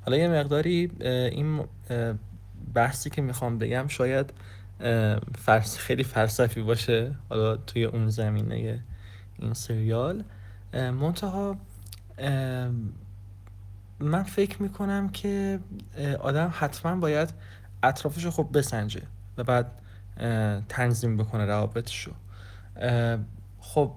حالا یه مقداری این بحثی که میخوام بگم شاید خیلی فلسفی باشه حالا توی اون زمینه این سریال. منتها من فکر میکنم که آدم حتما باید اطرافش رو خب بسنجه و بعد تنظیم بکنه روابطشو. خب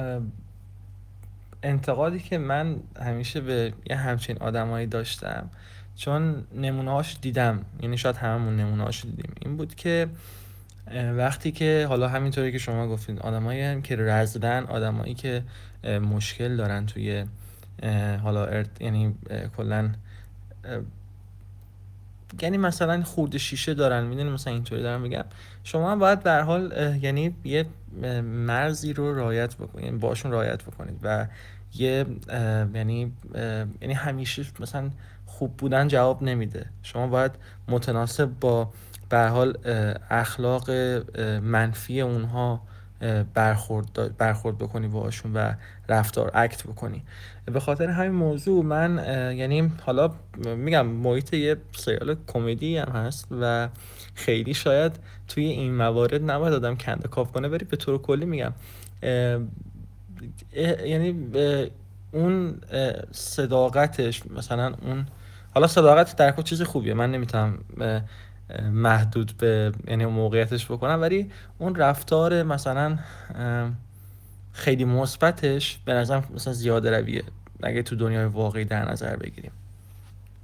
انتقادی که من همیشه به یه همچین آدمایی داشتم، چون نمونه‌هاش دیدم، یعنی شاید هممون نمونه‌هاش دیدیم، این بود که وقتی که حالا همینطوری که شما گفتین آدمایی هم که رزدن، آدمایی که مشکل دارن توی حالا یعنی کلا یعنی مثلا خورد شیشه دارن، میدونی مثلا اینطوری دارم میگم، شما هم باید به هر حال یعنی یه مرزی رو رعایت بکنید، یعنی باشون رعایت بکنید و یه یعنی همیشه مثلا خوب بودن جواب نمیده. شما باید متناسب با به هر حال اخلاق منفی اونها برخورد بکنی باشون و رفتار اکت بکنی. به خاطر همین موضوع من یعنی حالا میگم محیط یه سریال کمدی هم هست و خیلی شاید توی این موارد نباید آدم کنده کاف کنه، ولی به طور کلی میگم یعنی اون صداقتش، مثلا اون حالا صداقت در کل چیز خوبیه، من نمیتونم محدود به یعنی موقعیتش بکنم، ولی اون رفتار مثلا خیلی مثبتش به نظرم مثلا زیاده رویه اگه تو دنیای واقعی در نظر بگیریم.